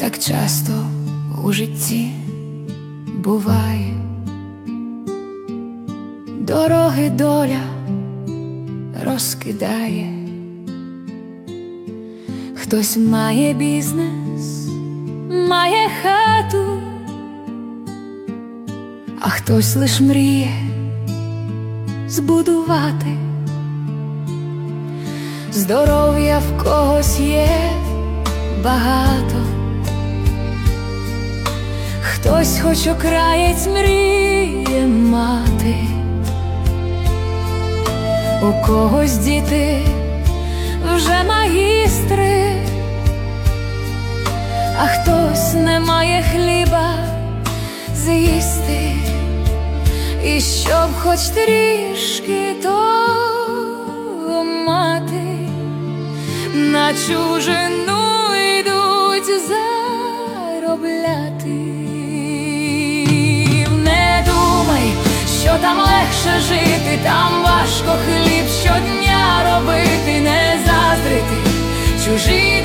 Так часто у житті буває, дороги доля розкидає. Хтось має бізнес, має хату, а хтось лиш мріє збудувати. Здоров'я в когось є багато, хтось хоч окраєць мріє мати. У когось діти вже магістри, а хтось не має хліба з'їсти. І щоб хоч трішки того мати, на чужину йдуть заробляти. Не думай, що там легше жити, там важко хліб щодня робити, не заздрити чужі